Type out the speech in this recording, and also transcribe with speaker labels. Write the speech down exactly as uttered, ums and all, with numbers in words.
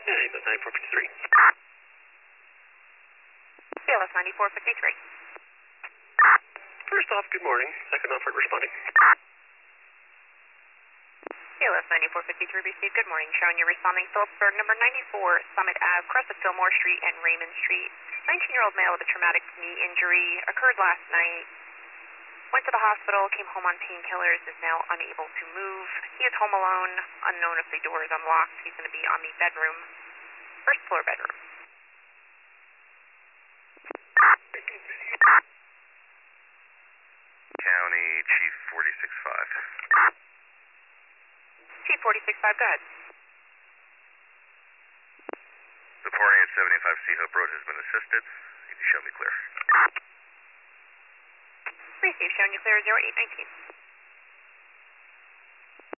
Speaker 1: Yeah, about ninety-four fifty-three.
Speaker 2: C L S ninety-four fifty-three.
Speaker 1: First off, good morning. Second off, responding.
Speaker 2: C L S ninety-four fifty-three received. Good morning. Showing you responding Phillipsburg, number ninety-four, Summit Ave, cross of Fillmore Street and Raymond Street. nineteen-year-old male with a traumatic knee injury occurred last night. Went to the hospital, came home on painkillers, is now unable to move. He is home alone, unknown if the door is unlocked. He's going to be on the bedroom, first floor bedroom.
Speaker 3: County Chief forty-six five.
Speaker 2: Chief forty-six five, go ahead.
Speaker 3: Reporting at seventy-five C Hope Road has been assisted. You can show me clear.
Speaker 2: Receive, showing you clear zero eight nineteen.